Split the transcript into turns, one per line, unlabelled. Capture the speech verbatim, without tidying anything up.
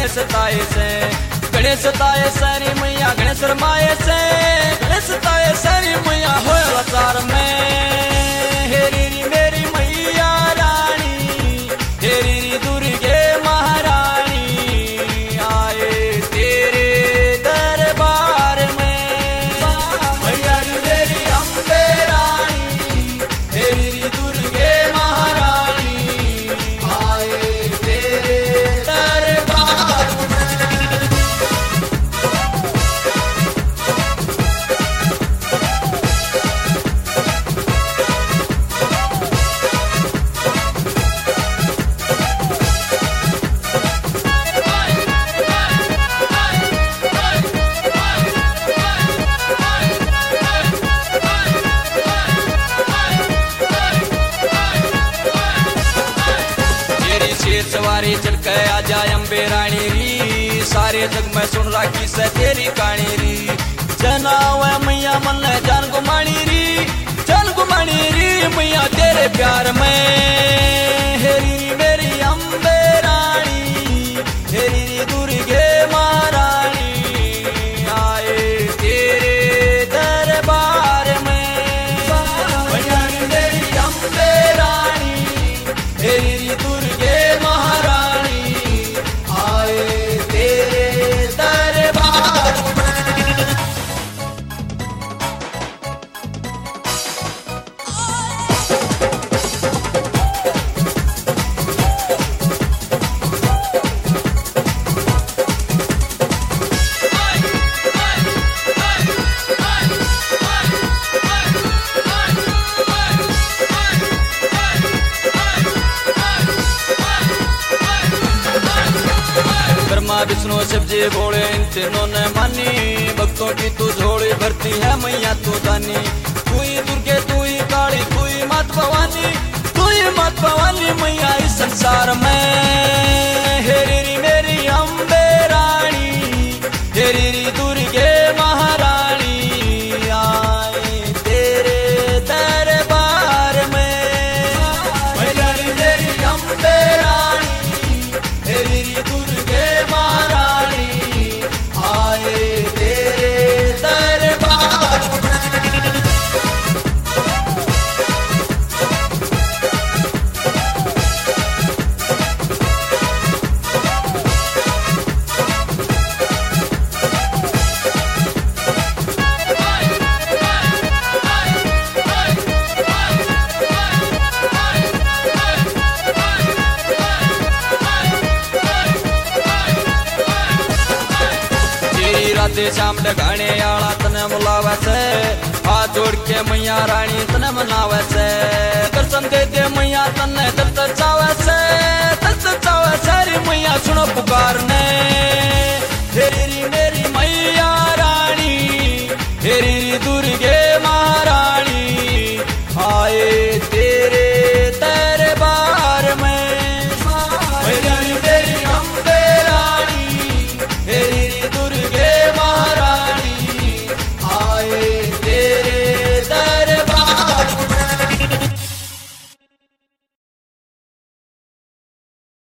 गणेश ताए से गणेश ताए सारी मैया गणेश रमाए से गणेश ताए सारी मैया हो अवतार में हेरी मेरी मैया रानी हेरी दुर्गे महारानी आए तेरे दरबार में मैया मेरी अम्बे रानी हेरी दुर्गे महारानी आए तेरे दरबार सवारी चल के आ जाए अम्बे रानी री सारे जग में सुन राखी से तेरी कहानी री जनाव मैया मन जान गुमानी री जान गुमानी री मैया तेरे प्यार में हेरी मेरी अम्बे रानी हेरी दुर्गे महारानी आए तेरे दरबार में मैया मेरी अम्बे रानी हेरी दुर्गे विष्णु शिव जी भोले इन तीनों ने मानी भक्तों की तू झोली भरती है मैया तू दानी तू ही दुर्गे तू ही काली तू ही मात भवानी तू ही मात भवानी मैया इस संसार में हेरी मेरी अम्बे रानी हेरी दुर्गे महारानी आए तेरे दरबार में मैया मेरी अम्बे रानी हेरी दुर्गे महारानी आए तेरे दरबार राधे श्याम गाने आला तने बुलावे से हाथ जोड़ के मैया रानी तने मनावे से दर्शन दे दे मैया तने दर्द चावे से दर्द चावे सारी मैया सुनो